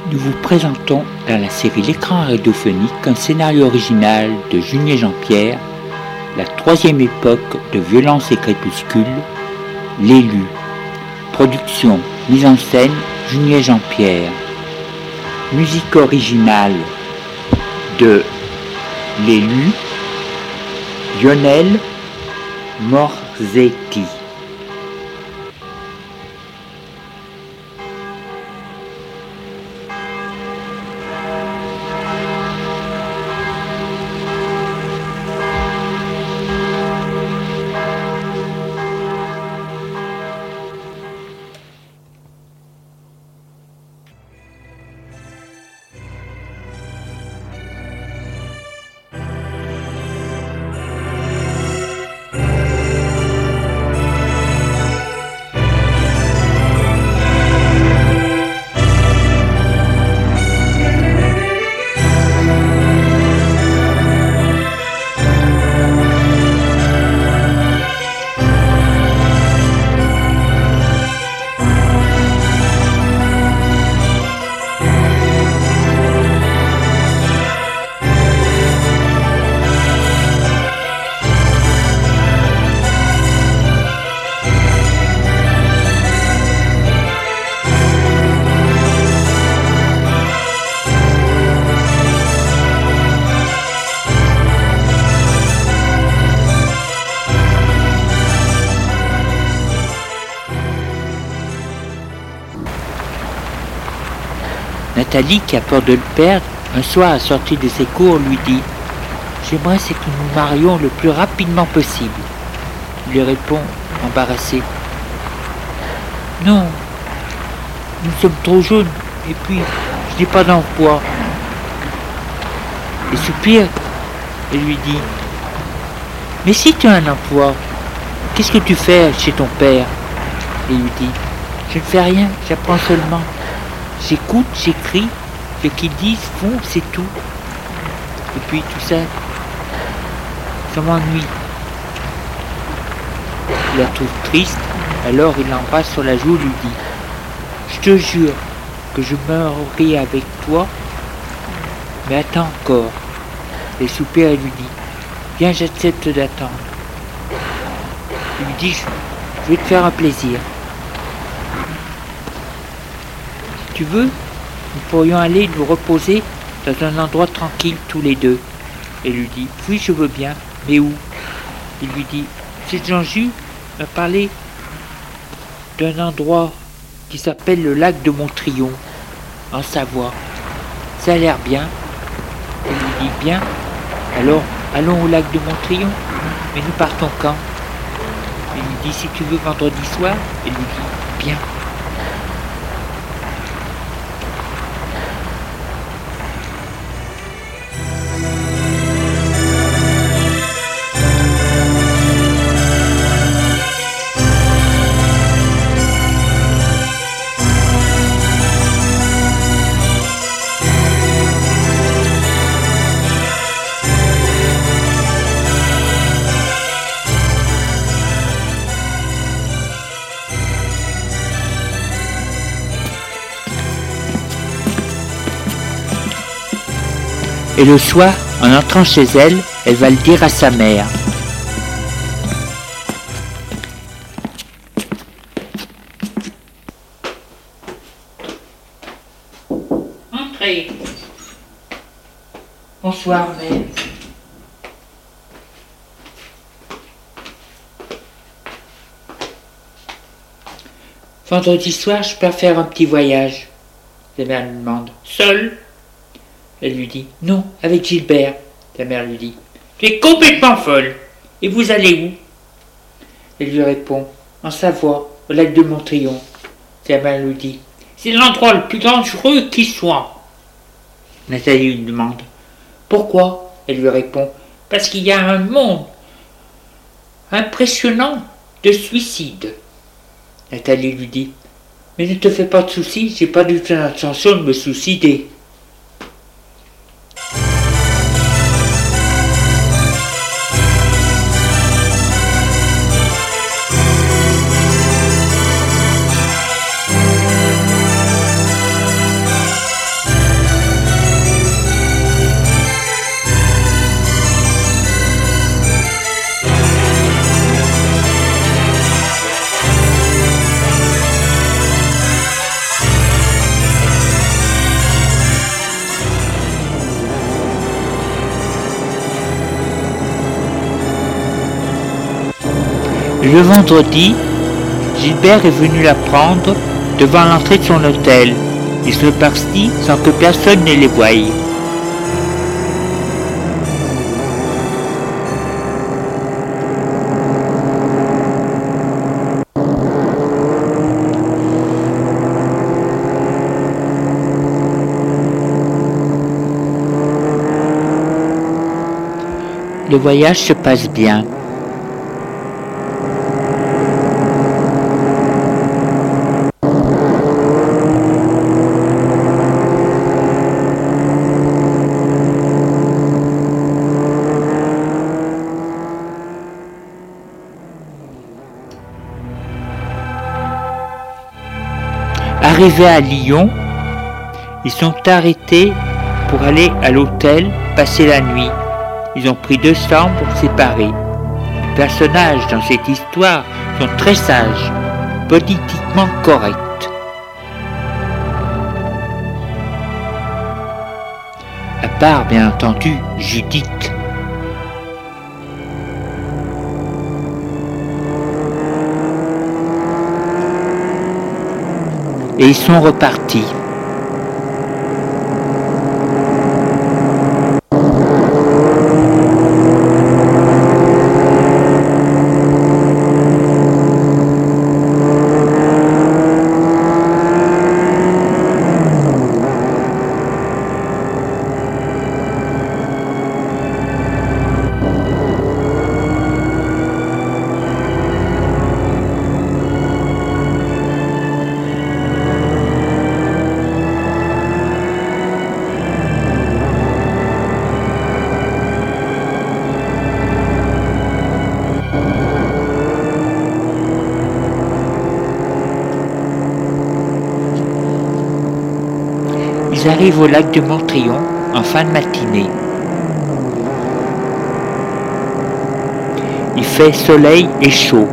Nous vous présentons dans la série L'écran radiophonique un scénario original de Junier Jean-Pierre, la troisième époque de Violence et Crépuscule, L'élu. Production, mise en scène, Junier Jean-Pierre. Musique originale de L'élu, Lionel Morzetti. Nathalie, qui a peur de le perdre, un soir à la sortie de ses cours, lui dit « J'aimerais c'est que nous marions le plus rapidement possible. » Il lui répond, embarrassé « Non, nous sommes trop jeunes, et puis je n'ai pas d'emploi. » Il soupire et lui dit « Mais si tu as un emploi, qu'est-ce que tu fais chez ton père ?» Et il lui dit « Je ne fais rien, j'apprends seulement. J'écoute, j'écris, ce qu'ils disent, font, c'est tout. Et puis tout ça, ça m'ennuie. » Il la trouve triste, alors il l'embrasse sur la joue et lui dit « Je te jure que je mourrai avec toi, mais attends encore. » Et soupire et lui dit « Viens, j'accepte d'attendre. » Il lui dit « Je vais te faire un plaisir. Si tu veux, nous pourrions aller nous reposer dans un endroit tranquille tous les deux. » Et lui dit « Oui, je veux bien, mais où ?» Il lui dit « C'est Jean-Jus m'a parlé d'un endroit qui s'appelle le lac de Montrion, en Savoie. Ça a l'air bien. » Il lui dit « Bien, alors allons au lac de Montrion, mais nous partons quand ?» Il lui dit « Si tu veux vendredi soir. » Il lui dit « Bien. » Et le soir, en entrant chez elle, elle va le dire à sa mère. Entrez. Bonsoir, mère. Vendredi soir, je peux faire un petit voyage. La mère lui demande. Seule? Elle lui dit « Non, avec Gilbert. » Ta mère lui dit « Tu es complètement folle. Et vous allez où ?» Elle lui répond « En Savoie, au lac de Montrion. » Ta mère lui dit « C'est l'endroit le plus dangereux qui soit. » Nathalie lui demande « Pourquoi ?» Elle lui répond « Parce qu'il y a un monde impressionnant de suicides. » Nathalie lui dit « Mais ne te fais pas de soucis, j'ai pas du tout l'intention de me suicider. » Le vendredi, Gilbert est venu la prendre devant l'entrée de son hôtel. Il se partit sans que personne ne les voie. Le voyage se passe bien. Arrivés à Lyon, ils sont arrêtés pour aller à l'hôtel passer la nuit. Ils ont pris 2 chambres séparées. Les personnages dans cette histoire sont très sages, politiquement corrects. À part, bien entendu, Judith. Et ils sont repartis. Ils arrivent au lac de Montrion en fin de matinée. Il fait soleil et chaud.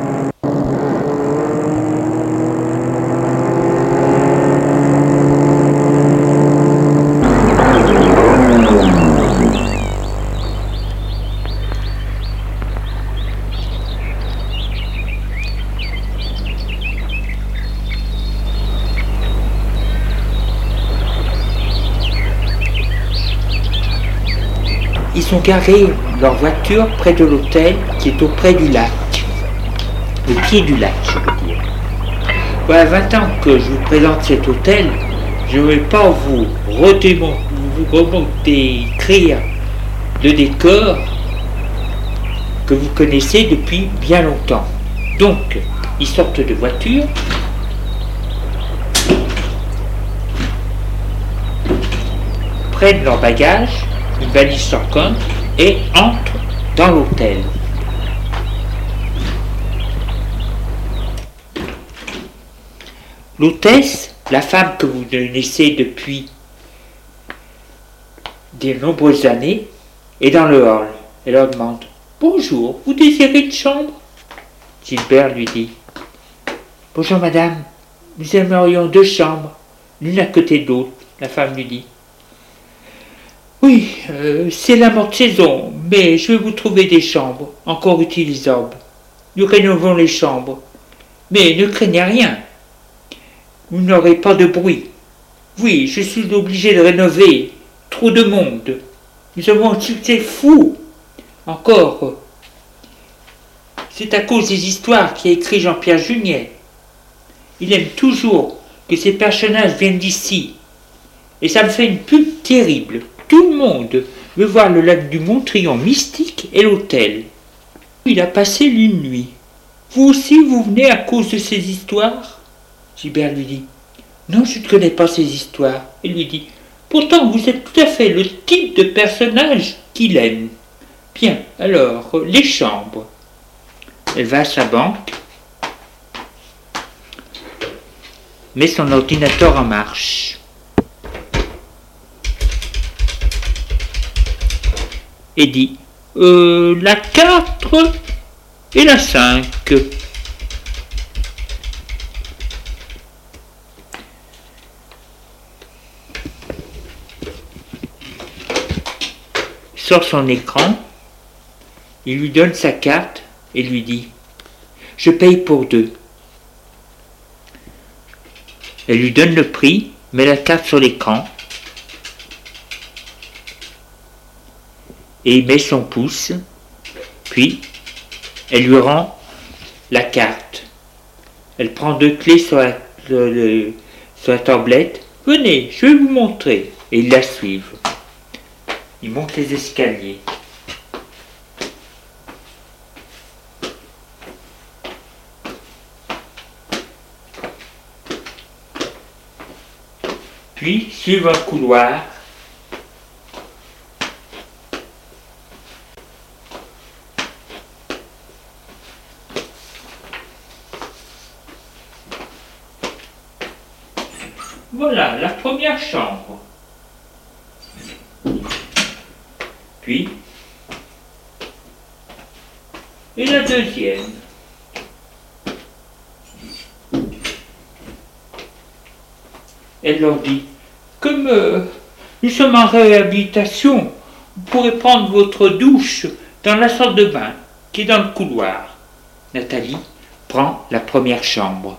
Ils ont garé leur voiture près de l'hôtel qui est auprès du lac. Au pied du lac, je veux dire. Voilà 20 ans que je vous présente cet hôtel. Je ne vais pas vous décrire le décor que vous connaissez depuis bien longtemps. Donc, ils sortent de voiture. Prennent leur bagage, une valise sur compte, et entrent dans l'hôtel. L'hôtesse, la femme que vous connaissez depuis de nombreuses années, est dans le hall. Elle leur demande « Bonjour, vous désirez une chambre ?» Gilbert lui dit « Bonjour madame, nous aimerions 2 chambres, l'une à côté de l'autre. » La femme lui dit « Oui, c'est la morte saison, mais je vais vous trouver des chambres encore utilisables. Nous rénovons les chambres, mais ne craignez rien. Vous n'aurez pas de bruit. Oui, je suis obligé de rénover. Trop de monde. Nous avons un succès fou. Encore. C'est à cause des histoires qu'a écrit Jean-Pierre Juniet. Il aime toujours que ses personnages viennent d'ici. Et ça me fait une pub terrible. Tout le monde veut voir le lac du Montrion mystique et l'hôtel. Il a passé une nuit. Vous aussi, vous venez à cause de ces histoires ? Gilbert lui dit « Non, je ne connais pas ces histoires. » Il lui dit « Pourtant, vous êtes tout à fait le type de personnage qu'il aime. Bien, alors, les chambres. » Elle va à sa banque, met son ordinateur en marche. Et dit la 4 et la 5. Sort son écran, il lui donne sa carte et lui dit je paye pour deux. Elle lui donne le prix, met la carte sur l'écran et il met son pouce, puis elle lui rend la carte. Elle prend 2 clés sur la tablette. Venez, je vais vous montrer. Et ils la suivent. Ils montent les escaliers. Puis suivent un couloir. Voilà, la première chambre. Puis, et la deuxième. Elle leur dit, comme nous sommes en réhabilitation, vous pourrez prendre votre douche dans la salle de bain qui est dans le couloir. Nathalie prend la première chambre.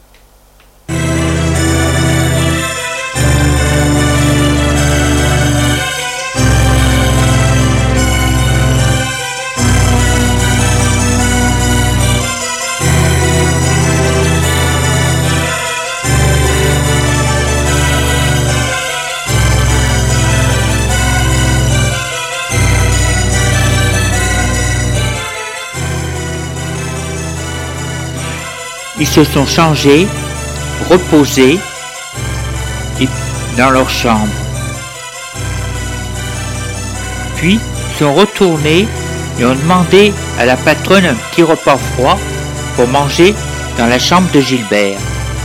Ils se sont changés, reposés dans leur chambre. Puis, ils sont retournés et ont demandé à la patronne un petit repas froid pour manger dans la chambre de Gilbert.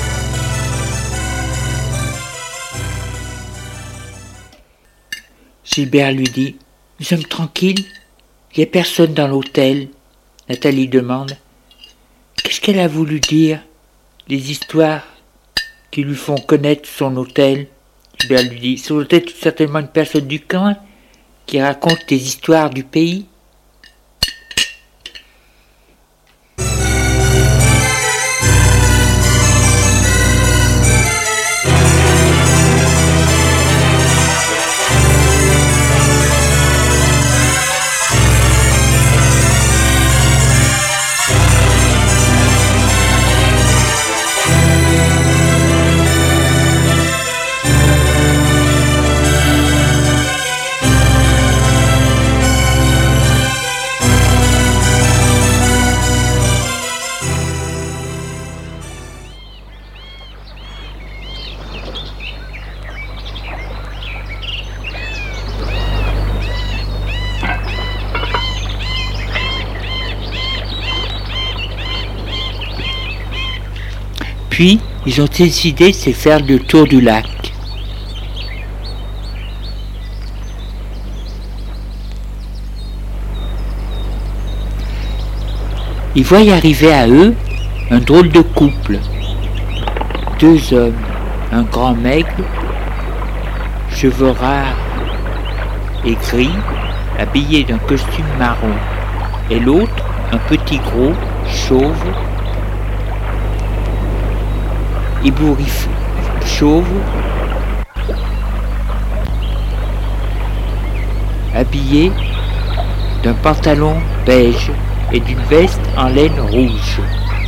Gilbert lui dit « Nous sommes tranquilles, il n'y a personne dans l'hôtel. » Nathalie demande « Qu'est-ce qu'elle a voulu dire, les histoires qui lui font connaître son hôtel ?» Gilbert lui dit « Son hôtel est certainement une personne du coin qui raconte des histoires du pays. » Puis, ils ont décidé de se faire le tour du lac. Ils voient y arriver à eux un drôle de couple. 2 hommes, un grand maigre, cheveux rares et gris, habillé d'un costume marron, et l'autre, un petit gros, chauve, ébouriffé, chauve, habillé d'un pantalon beige et d'une veste en laine rouge.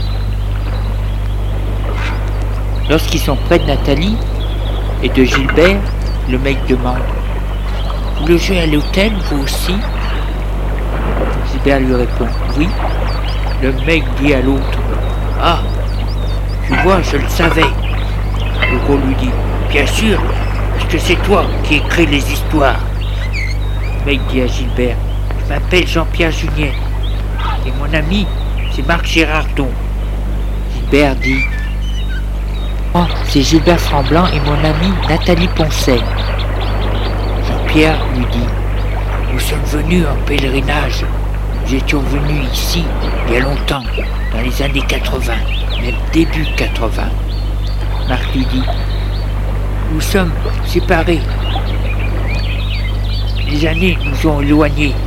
Lorsqu'ils sont près de Nathalie et de Gilbert, le mec demande « Vous logez à l'hôtel, vous aussi ?» Gilbert lui répond « Oui ». Le mec dit à l'autre « Ah, tu vois, je le savais. » Le gros lui dit « Bien sûr, parce que c'est toi qui écris les histoires. » Le mec dit à Gilbert « Je m'appelle Jean-Pierre Juniet et mon ami, c'est Marc Girardon. » Gilbert dit « Oh, c'est Gilbert Tremblant et mon amie Nathalie Poncet. » Jean-Pierre lui dit « Nous sommes venus en pèlerinage. Nous étions venus ici il y a longtemps, dans les années 80. Même début 80. Marc lui dit « Nous sommes séparés. Les années nous ont éloignés. »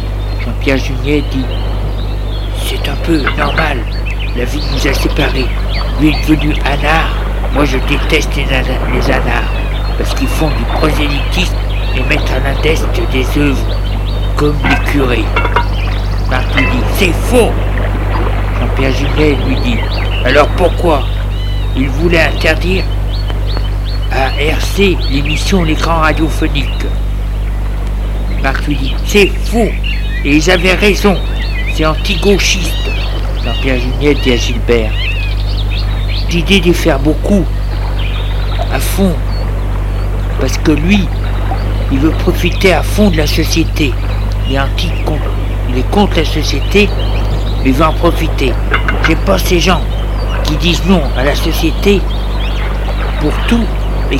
Jean-Pierre Juniet dit « C'est un peu normal. la vie nous a séparés. Lui est devenu anard. Moi je déteste les anards, parce qu'ils font du prosélytisme et mettent à l'index des œuvres, comme les curés. Marc lui dit, c'est faux. Jean-Pierre Juniet lui dit, alors pourquoi? Il voulait interdire à RC l'émission L'écran radiophonique. Marc lui dit, c'est faux, et ils avaient raison, c'est anti-gauchiste. Jean-Pierre Juniet dit à Gilbert, l'idée d'y faire beaucoup, à fond, parce que lui, il veut profiter à fond de la société. Il est contre la société, mais il veut en profiter. J'aime pas ces gens qui disent non à la société pour tout et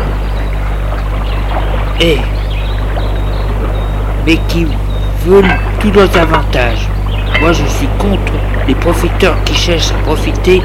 mais qui veulent tous leurs avantages. Moi je suis contre les profiteurs qui cherchent à profiter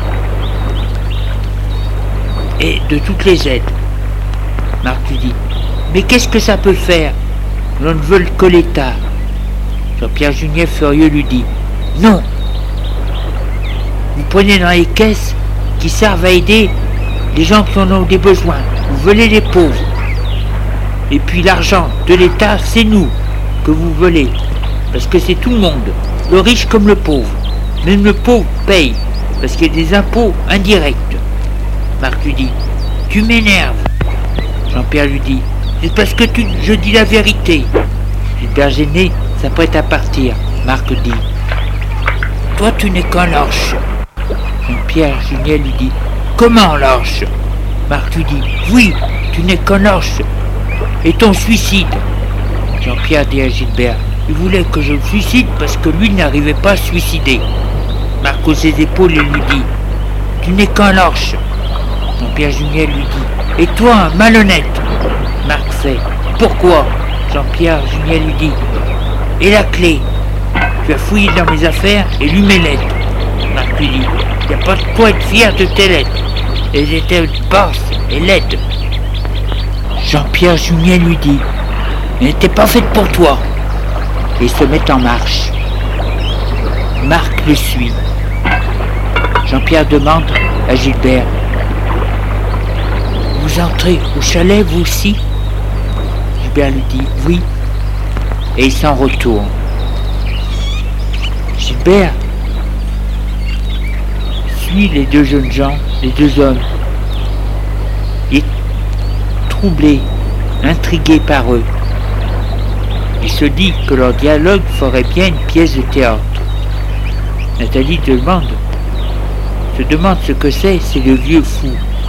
et de toutes les aides. Marc lui dit, mais qu'est-ce que ça peut faire? L'on ne veut que l'État. Jean-Pierre Juniet furieux lui dit, non, vous prenez dans les caisses qui servent à aider les gens qui en ont des besoins. Vous volez les pauvres. Et puis l'argent de l'État, c'est nous que vous volez. Parce que c'est tout le monde, le riche comme le pauvre. Même le pauvre paye, parce qu'il y a des impôts indirects. Marc lui dit, tu m'énerves. Jean-Pierre lui dit, c'est parce que je dis la vérité. Gilbert gêné s'apprête à partir. Marc dit, toi tu n'es qu'un lâche. Jean-Pierre Juniet lui dit, comment lâche? Marc lui dit, oui, tu n'es qu'un lâche. Et ton suicide? Jean-Pierre dit à Gilbert, il voulait que je me suicide parce que lui n'arrivait pas à se suicider. Marc hausse ses épaules et lui dit, tu n'es qu'un lâche. Jean-Pierre Juniet lui dit, et toi un malhonnête? Marc fait, pourquoi? Jean-Pierre Juniet lui dit, et la clé? Tu as fouillé dans mes affaires et lu mes lettres. Marc lui dit, il n'y a pas de quoi être fier de tes lettres. Elles étaient basses et laides. Jean-Pierre Juniet lui dit, elle n'était pas faite pour toi. Et se met en marche. Marc le suit. Jean-Pierre demande à Gilbert, vous entrez au chalet vous aussi? Gilbert lui dit, oui. Et il s'en retourne. Gilbert suit les deux jeunes gens, les deux hommes. Il est troublé, intrigué par eux. Il se dit que leur dialogue ferait bien une pièce de théâtre. Nathalie se demande ce que c'est le vieux fou.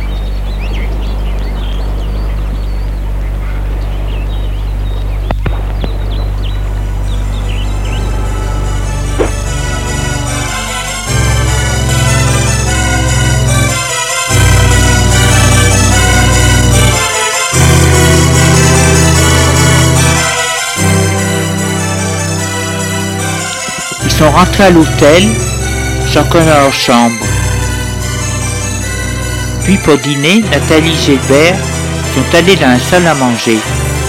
Ils sont rentrés à l'hôtel, chacun dans leur chambre. Puis pour dîner, Nathalie et Gilbert sont allés dans la salle à manger.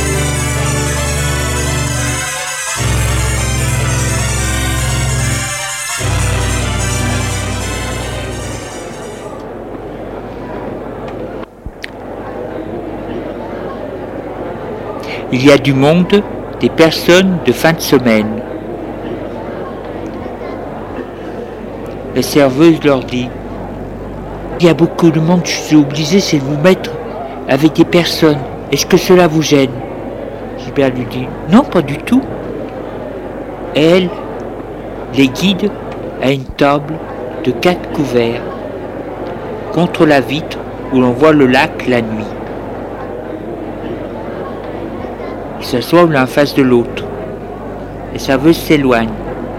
Il y a du monde, des personnes de fin de semaine. La serveuse leur dit, il y a beaucoup de monde, je suis obligé de vous mettre avec des personnes. Est-ce que cela vous gêne? Gilbert lui dit, non, pas du tout. Et elle les guide à une table de 4 couverts, contre la vitre où l'on voit le lac la nuit. Ils s'assoient l'un en face de l'autre. La serveuse s'éloigne.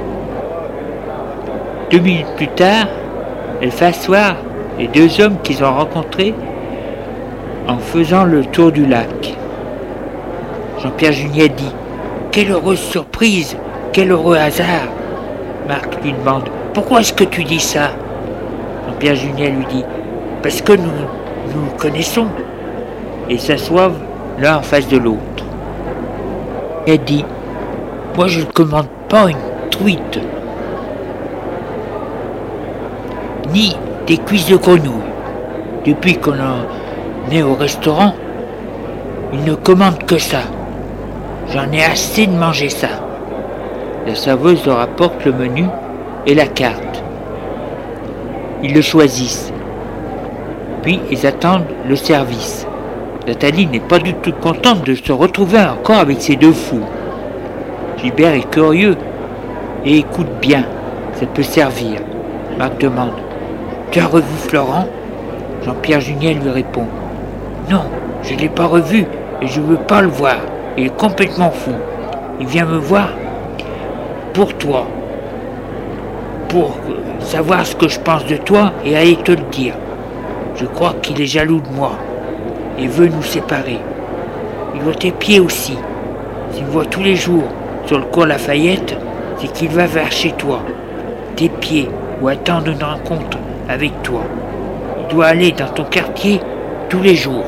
2 minutes plus tard, elle fait asseoir les deux hommes qu'ils ont rencontrés en faisant le tour du lac. Jean-Pierre Juniet dit, quelle heureuse surprise, quel heureux hasard. Marc lui demande, pourquoi est-ce que tu dis ça? Jean-Pierre Juniet lui dit, parce que nous nous connaissons. Et ils s'assoient l'un en face de l'autre. Elle dit, moi je ne commande pas une truite. ni des cuisses de grenouille. Depuis qu'on en est au restaurant, il ne commande que ça. J'en ai assez de manger ça. La serveuse leur apporte le menu et la carte. Ils le choisissent. Puis ils attendent le service. Nathalie n'est pas du tout contente de se retrouver encore avec ces deux fous. Gilbert est curieux et écoute bien. Ça peut servir. Marc demande. Tu as revu Florent ? Jean-Pierre Juniel lui répond. Non, je ne l'ai pas revu et je ne veux pas le voir. Il est complètement fou. Il vient me voir pour toi. Pour savoir ce que je pense de toi et aller te le dire. Je crois qu'il est jaloux de moi et veut nous séparer. Il voit tes pieds aussi. S'il me voit tous les jours sur le cours Lafayette, c'est qu'il va vers chez toi, tes pieds, ou attendre une rencontre avec toi. Il doit aller dans ton quartier tous les jours.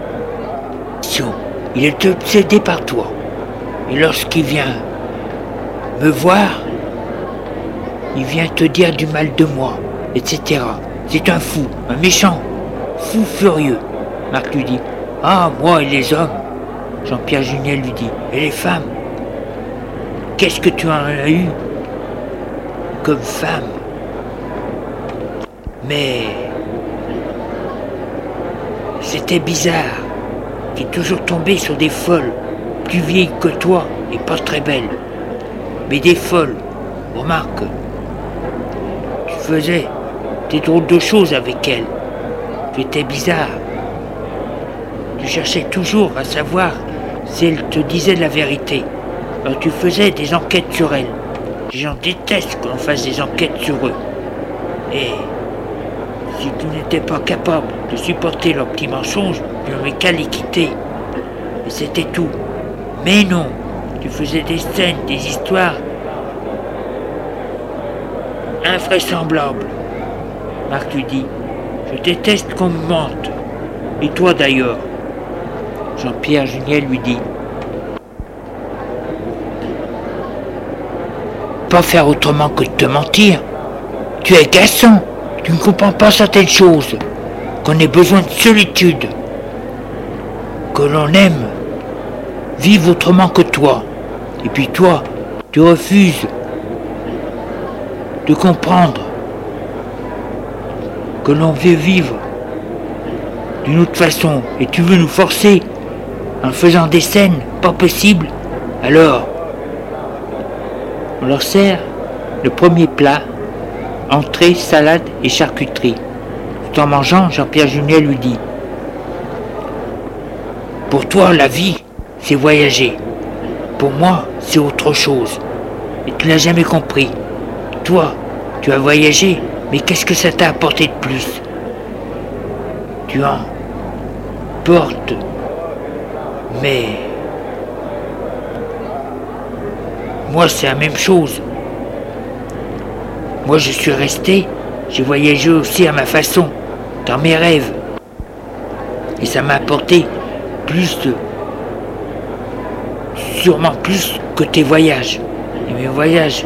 Il est obsédé par toi. Et lorsqu'il vient me voir, il vient te dire du mal de moi, etc. C'est un fou, un méchant, fou furieux. Marc lui dit. Ah, moi et les hommes. Jean-Pierre Juniel lui dit. Et les femmes? Qu'est-ce que tu en as eu comme femme? Mais c'était bizarre. Tu es toujours tombé sur des folles, plus vieilles que toi et pas très belles. Mais des folles. Remarque, tu faisais des drôles de choses avec elles. Tu étais bizarre. Tu cherchais toujours à savoir si elles te disaient la vérité. Alors tu faisais des enquêtes sur elles. Les gens détestent qu'on fasse des enquêtes sur eux. Et si tu n'étais pas capable de supporter leurs petits mensonges, tu n'avais qu'à les quitter. Et c'était tout. Mais non, tu faisais des scènes, des histoires invraisemblables. Marc lui dit. Je déteste qu'on me mente. Et toi d'ailleurs. Jean-Pierre Juniel lui dit. Pas faire autrement que de te mentir. Tu es agaçant. Tu ne comprends pas certaines choses. Qu'on ait besoin de solitude. Que l'on aime vivre autrement que toi. Et puis toi, tu refuses de comprendre que l'on veut vivre d'une autre façon. Et tu veux nous forcer en faisant des scènes pas possibles. Alors, on leur sert le premier plat, entrée, salade et charcuterie. Tout en mangeant, Jean-Pierre Juniel lui dit. Pour toi, la vie, c'est voyager. Pour moi, c'est autre chose. Et tu n'as jamais compris. Toi, tu as voyagé, mais qu'est-ce que ça t'a apporté de plus? Tu en portes, mais moi, c'est la même chose. Moi, je suis resté, j'ai voyagé aussi à ma façon, dans mes rêves. Et ça m'a apporté sûrement plus que tes voyages. Et mes voyages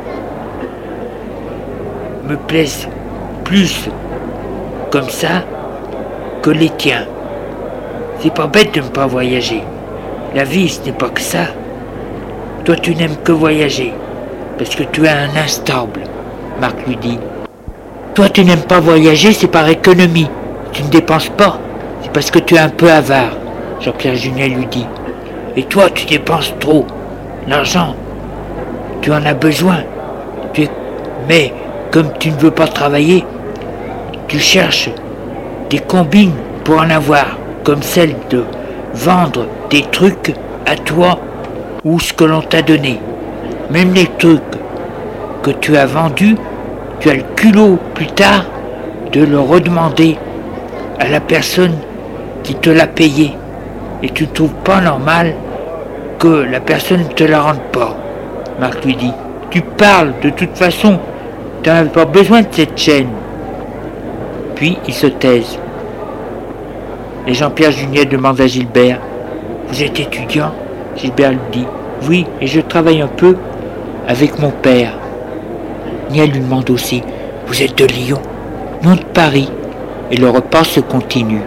me plaisent plus comme ça que les tiens. C'est pas bête de ne pas voyager. La vie, ce n'est pas que ça. Toi, tu n'aimes que voyager, parce que tu es un instable, Marc lui dit. Toi, tu n'aimes pas voyager, c'est par économie. Tu ne dépenses pas, c'est parce que tu es un peu avare, Jean-Pierre Juniel lui dit. Et toi, tu dépenses trop. L'argent, tu en as besoin. Mais, comme tu ne veux pas travailler, tu cherches des combines pour en avoir, comme celle de vendre des trucs à toi ou ce que l'on t'a donné. Même les trucs que tu as vendus, tu as le culot plus tard de le redemander à la personne qui te l'a payé. Et tu ne trouves pas normal que la personne ne te la rende pas. Marc lui dit. Tu parles, de toute façon, tu n'as pas besoin de cette chaîne. Puis ils se taisent. Et Jean-Pierre Juniel demande à Gilbert. Vous êtes étudiant? Gilbert lui dit. Oui, et je travaille un peu avec mon père. Niel lui demande aussi. Vous êtes de Lyon? non de Paris, et le repas se continue.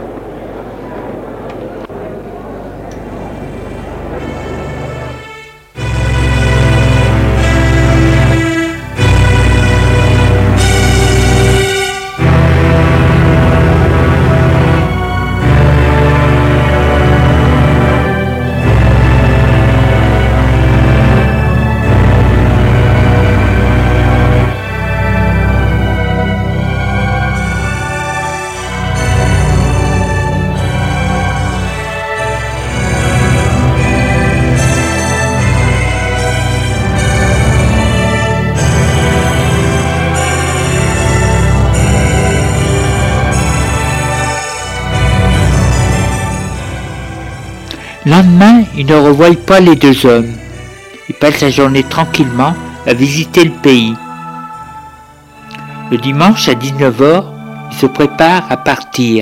Lendemain, ils ne revoient pas les deux hommes. Ils passent la journée tranquillement à visiter le pays. Le dimanche à 19h, ils se préparent à partir.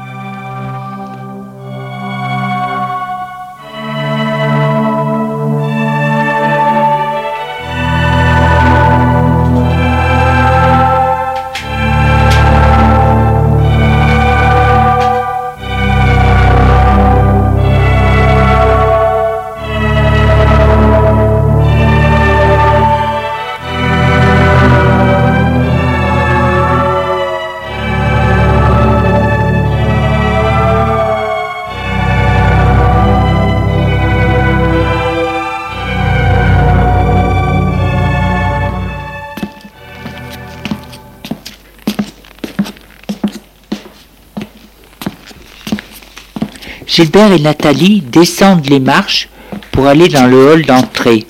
Gilbert et Nathalie descendent les marches pour aller dans le hall d'entrée.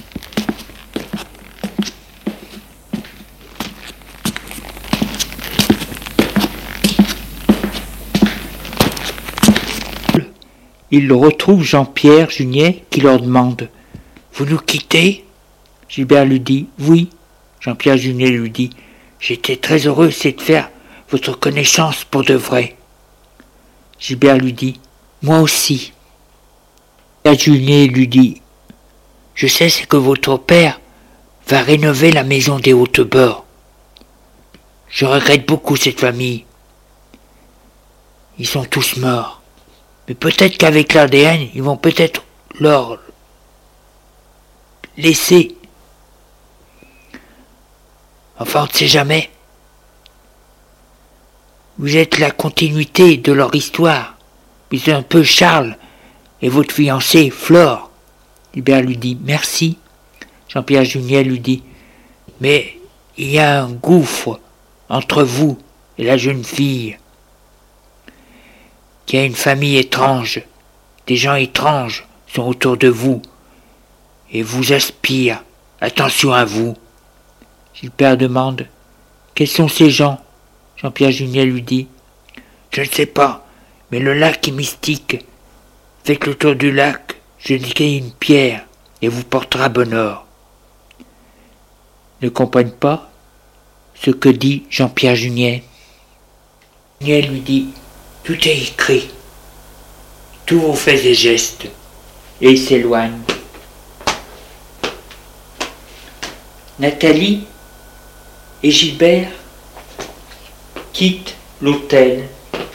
Ils retrouvent Jean-Pierre Juniet qui leur demande « Vous nous quittez ?» Gilbert lui dit « Oui ». Jean-Pierre Juniet lui dit « J'étais très heureux, c'est de faire votre connaissance pour de vrai. » Gilbert lui dit « Moi aussi. » Juniet lui dit « Je sais c'est que votre père va rénover la maison des Hautes-Bords. Je regrette beaucoup cette famille. Ils sont tous morts. Mais peut-être qu'avec l'ADN, ils vont peut-être leur laisser. Enfin, on ne sait jamais. Vous êtes la continuité de leur histoire. Mais c'est un peu Charles et votre fiancée, Flore. » Gilbert lui dit « Merci. » Jean-Pierre Juniet lui dit « Mais il y a un gouffre entre vous et la jeune fille. Qu'il y a une famille étrange. Des gens étranges sont autour de vous et vous aspirent. Attention à vous. » Gilbert demande « Quels sont ces gens ?» Jean-Pierre Juniet lui dit « Je ne sais pas, mais le lac est mystique. Faites le tour du lac, je dirai une pierre et vous portera bonheur. » Ne comprennent pas ce que dit Jean-Pierre Juniet. Juniet lui dit « Tout est écrit, tous vos faits et gestes. » Et il s'éloigne. Nathalie et Gilbert quittent l'hôtel.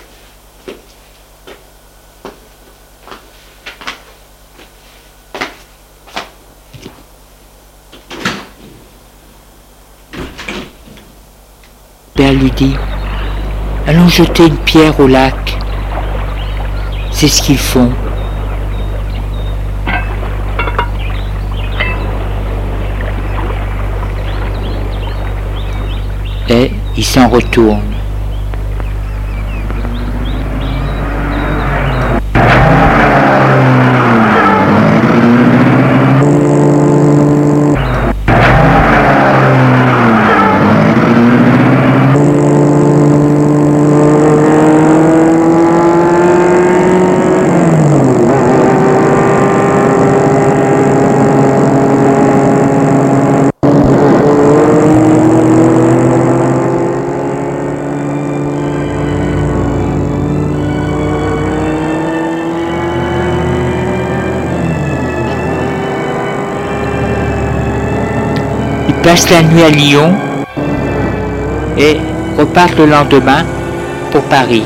Père lui dit « Allons jeter une pierre au lac. » C'est ce qu'ils font. Et ils s'en retournent. Passe la nuit à Lyon et repartent le lendemain pour Paris.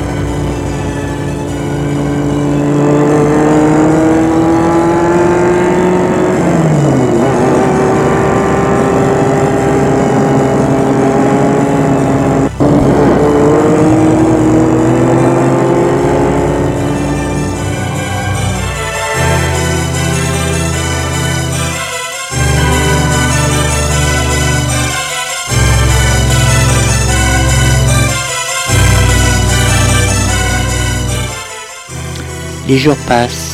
Les jours passent.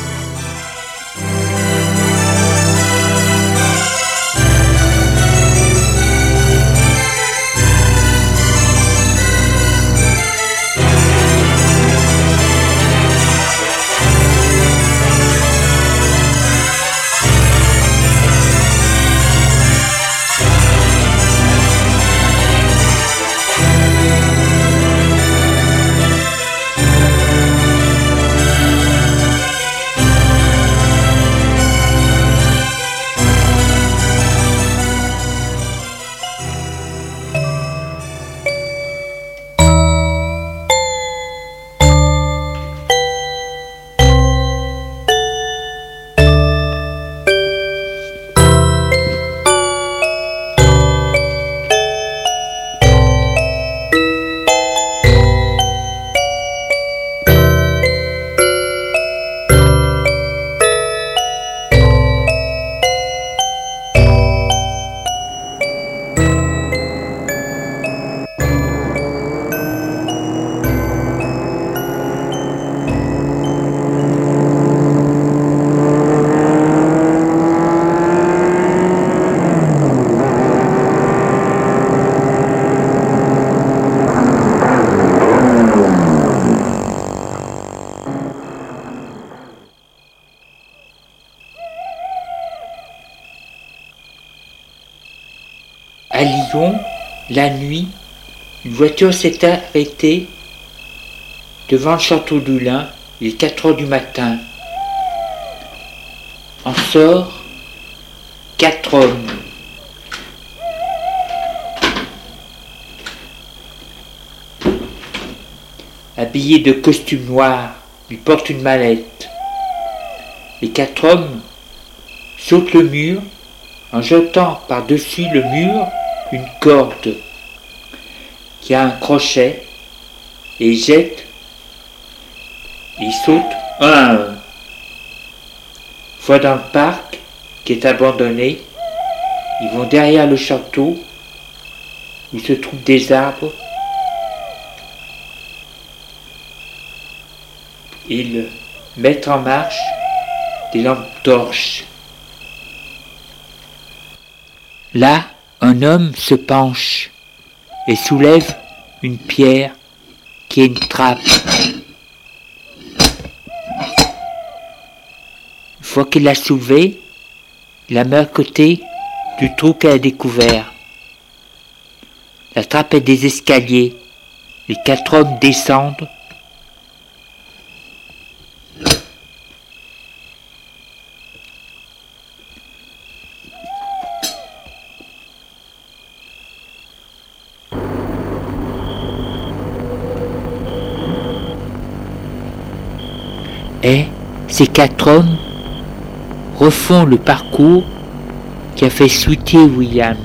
À Lyon, la nuit, une voiture s'est arrêtée devant le château du Lin, il est 4 heures du matin. En sort 4 hommes. Habillés de costumes noirs, ils portent une mallette. Les 4 hommes sautent le mur en jetant par-dessus le mur une corde qui a un crochet et ils jettent et ils sautent un à un. Une fois dans le parc qui est abandonné, ils vont derrière le château où se trouvent des arbres. Ils mettent en marche des lampes torches. Là, un homme se penche et soulève une pierre qui est une trappe. Une fois qu'il l'a soulevée, il la met à côté du trou qu'elle a découvert. La trappe est des escaliers. Les 4 hommes descendent. Et ces 4 hommes refont le parcours qu'a fait Sweetie Williams.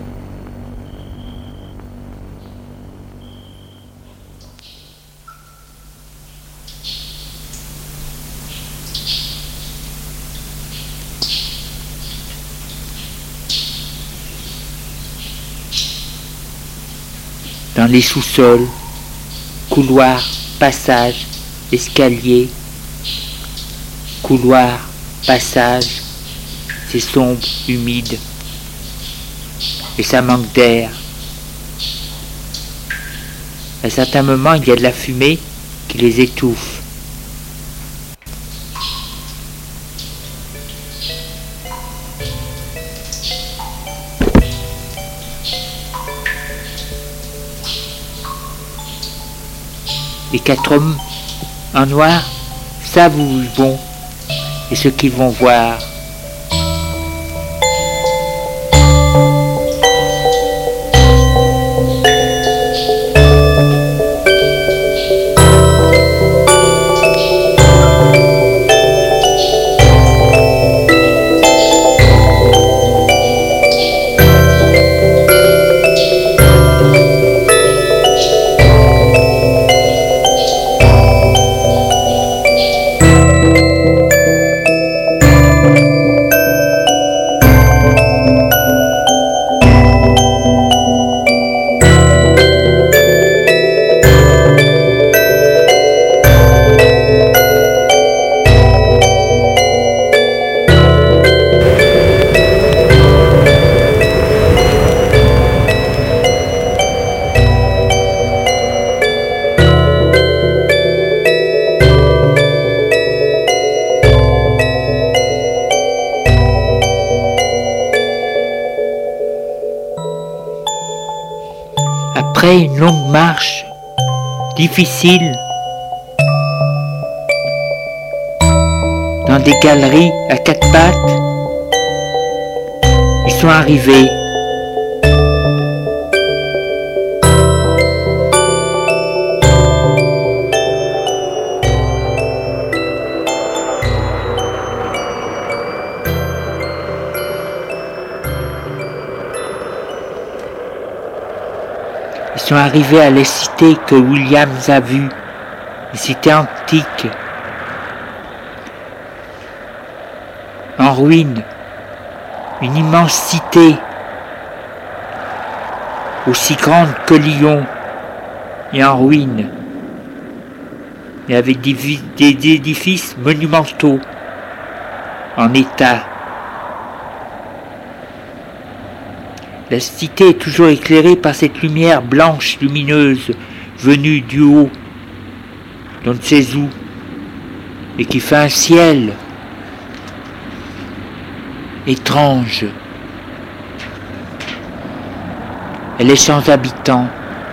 Dans les sous-sols, couloirs, passages, escaliers, couloir, passage, c'est sombre, humide, et ça manque d'air. À certains moments, il y a de la fumée qui les étouffe. Les 4 hommes en noir savent où ils vont et ce qu'ils vont voir. Après une longue marche, difficile, dans des galeries à quatre pattes, ils sont arrivés. Ils sont arrivés à la cité que Williams a vue, une cité antique, en ruine, une immense cité, aussi grande que Lyon, et en ruine. Il y avait des édifices monumentaux, en état. La cité est toujours éclairée par cette lumière blanche lumineuse venue du haut, d'on ne sait où, et qui fait un ciel étrange. Elle est sans habitants.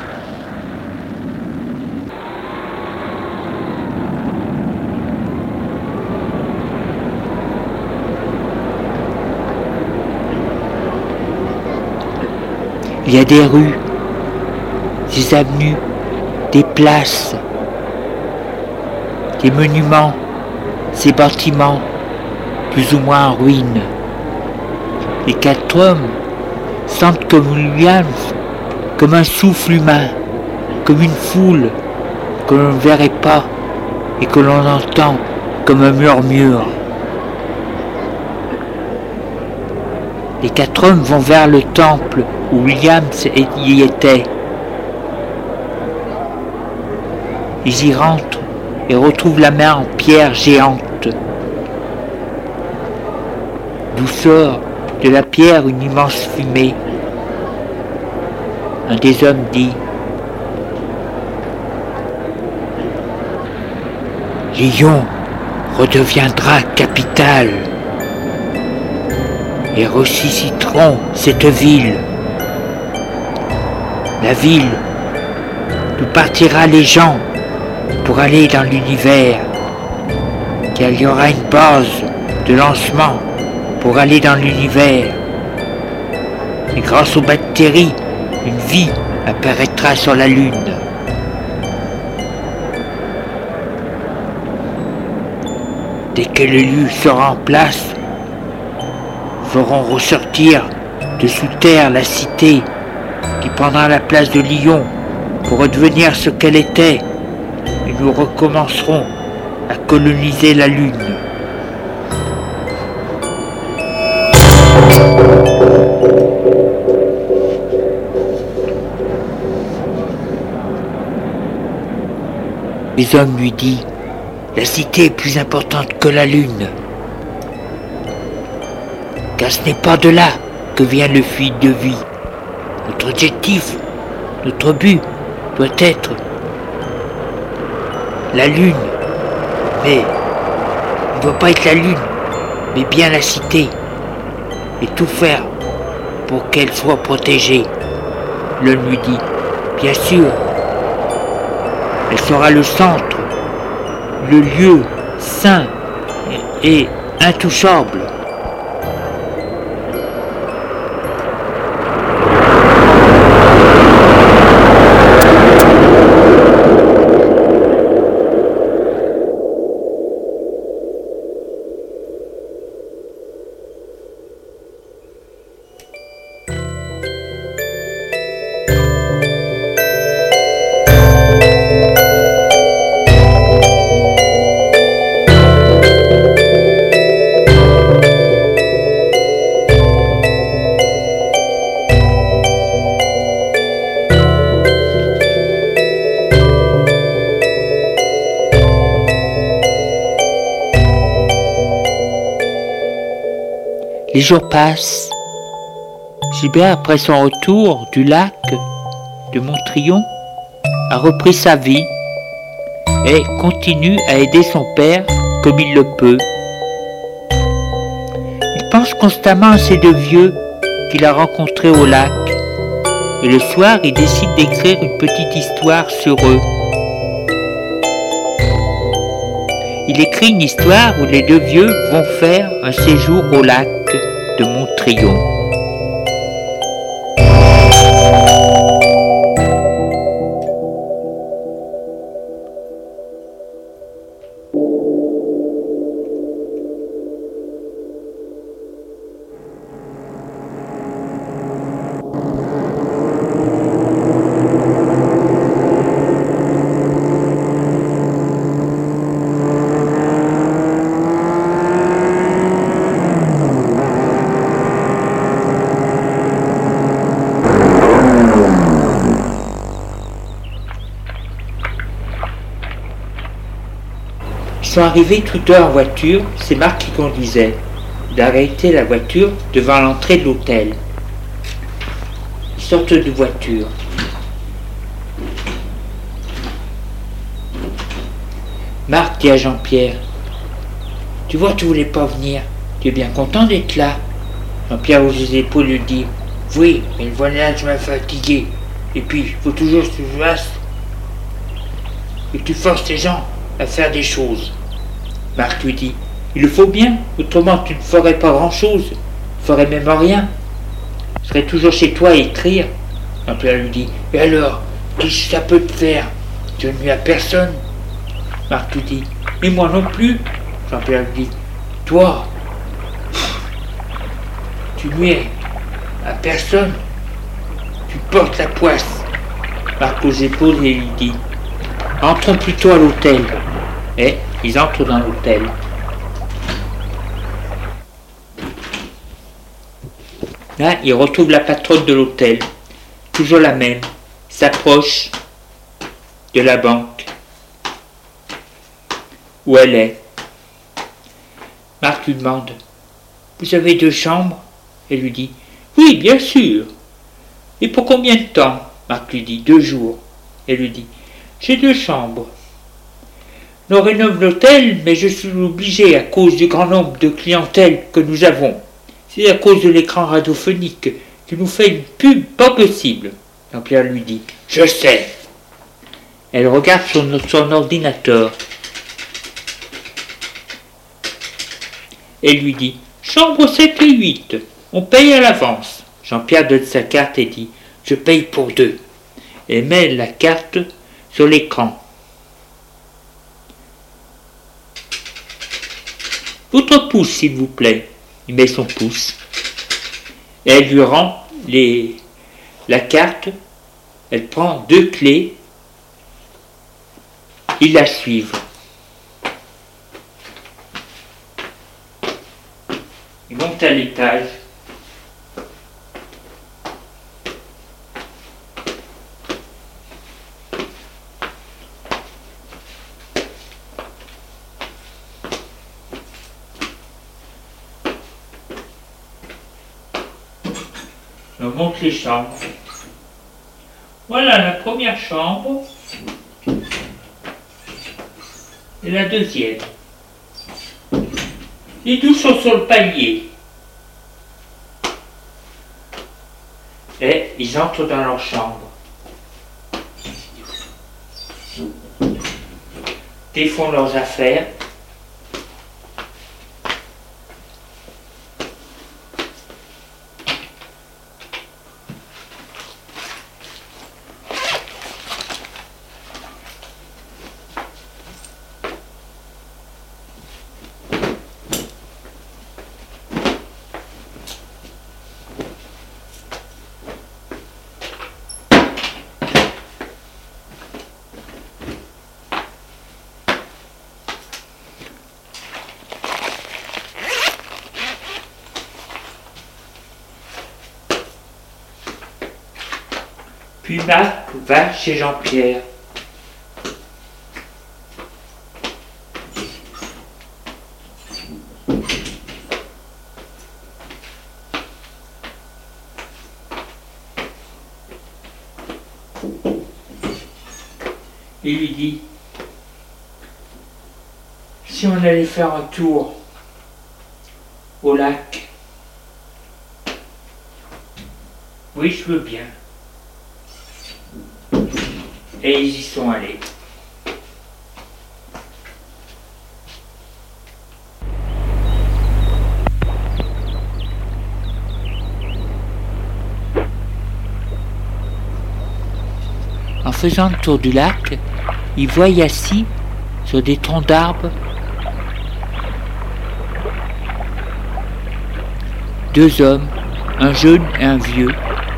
Il y a des rues, des avenues, des places, des monuments, ces bâtiments, plus ou moins en ruine. Les quatre hommes sentent comme Williams, comme un souffle humain, comme une foule que l'on ne verrait pas et que l'on entend comme un murmure. Les quatre hommes vont vers le temple où Williams y était. Ils y rentrent et retrouvent la main en pierre géante. D'où sort de la pierre une immense fumée. Un des hommes dit : Lyon redeviendra capitale et ressusciteront cette ville. La ville d'où partira les gens pour aller dans l'univers, car il y aura une base de lancement pour aller dans l'univers. Et grâce aux bactéries, une vie apparaîtra sur la Lune. Dès que le lieu sera en place, feront ressortir de sous terre la cité qui prendra la place de Lyon pour redevenir ce qu'elle était, et nous recommencerons à coloniser la Lune. Les hommes lui disent : la cité est plus importante que la Lune, car ce n'est pas de là que vient le fluide de vie. Notre objectif, notre but doit être la Lune, mais il ne doit pas être la Lune, mais bien la cité, et tout faire pour qu'elle soit protégée. L'homme lui dit : bien sûr, elle sera le centre, le lieu saint et intouchable. Les jours passent. Gilbert, après son retour du lac de Montrion, a repris sa vie et continue à aider son père comme il le peut. Il pense constamment à ces deux vieux qu'il a rencontrés au lac Et le soir, il décide d'écrire une petite histoire sur eux. Il écrit une histoire où les deux vieux vont faire un séjour au lac de Montrion. Ils sont arrivés tous deux en voiture, c'est Marc qui conduisait. Il a arrêté la voiture devant l'entrée de l'hôtel. Ils sortent de voiture. Marc dit à Jean-Pierre, « Tu vois, tu voulais pas venir. Tu es bien content d'être là. » Jean-Pierre hausse les épaules lui dit, « Oui, mais le voyage m'a fatigué. Et puis, il faut toujours que tu fasses et que tu forces les gens à faire des choses. » Marc lui dit, « Il le faut bien, autrement tu ne ferais pas grand-chose, tu ne ferais même rien. Tu serais toujours chez toi à écrire. » Jean-Pierre lui dit, « Et alors, qu'est-ce que ça peut te faire? Tu ne nuis à personne. » Marc lui dit, « Mais moi non plus. » Jean-Pierre lui dit, « Toi, tu nuis à personne. Tu portes la poisse. » Marc aux épaules et lui dit, « Entrons plutôt à l'hôtel. » Et ils entrent dans l'hôtel. Là, ils retrouvent la patronne de l'hôtel, toujours la même, s'approche de la banque où elle est. Marc lui demande, « Vous avez 2 chambres ?» Elle lui dit, « Oui, bien sûr. » « Et pour combien de temps ?» Marc lui dit, « 2 jours. » Elle lui dit, « J'ai 2 chambres. On rénove l'hôtel, mais je suis obligé à cause du grand nombre de clientèle que nous avons. C'est à cause de l'écran radiophonique qui nous fait une pub pas possible. » Jean-Pierre lui dit, « Je sais. » Elle regarde son ordinateur. Elle lui dit, « Chambre 7 et 8, on paye à l'avance. » Jean-Pierre donne sa carte et dit, « Je paye pour 2. » Et met la carte sur l'écran. « Votre pouce, s'il vous plaît. » Il met son pouce. Et elle lui rend la carte. Elle prend 2 clés. Ils la suivent. Ils montent à l'étage. On monte les chambres. Voilà la première chambre et la deuxième. Les 2 sont sur le palier. Et ils entrent dans leur chambre. Défont leurs affaires. Puis Marc va chez Jean-Pierre. Il lui dit, si on allait faire un tour au lac. Oui, je veux bien. Et ils y sont allés. En faisant le tour du lac, ils voient assis sur des troncs d'arbres deux hommes, un jeune et un vieux,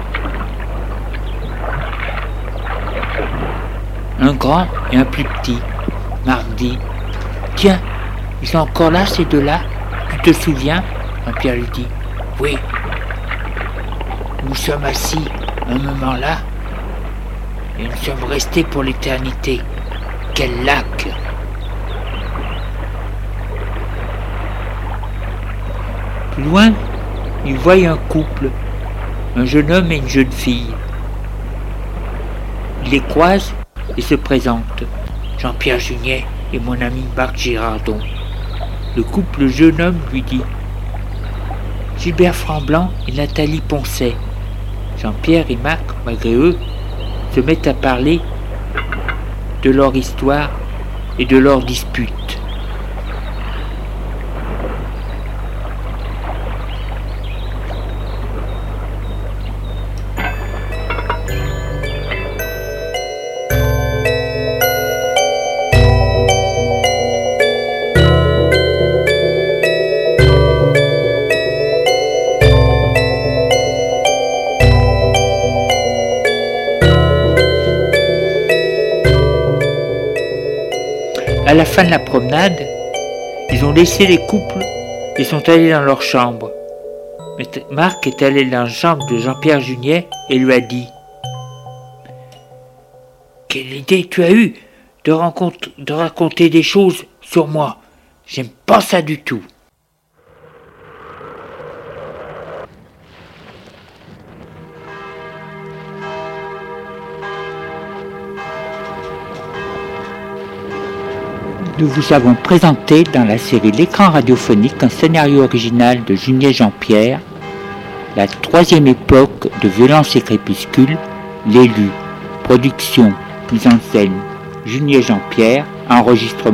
un grand et un plus petit. Marc dit: tiens, ils sont encore là ces deux-là, tu te souviens? Jean-Pierre lui dit: oui, nous sommes assis à un moment là et nous sommes restés pour l'éternité. Quel lac! Plus loin, ils voient un couple, un jeune homme et une jeune fille. Ils les croisent et se présentent: Jean-Pierre Juniet et mon ami Marc Girardon. Le couple jeune homme lui dit: Gilbert Framblanc et Nathalie Poncet. Jean-Pierre et Marc, malgré eux, se mettent à parler de leur histoire et de leur dispute. À la fin de la promenade, ils ont laissé les couples et sont allés dans leur chambre. Mais Marc est allé dans la chambre de Jean-Pierre Juniet et lui a dit: quelle idée tu as eue de raconter des choses sur moi. J'aime pas ça du tout. Nous vous avons présenté dans la série L'écran radiophonique un scénario original de Juniet Jean-Pierre, la troisième époque de Violence et Crépuscule, l'élu. Production, mise en scène, Juniet Jean-Pierre, enregistrement.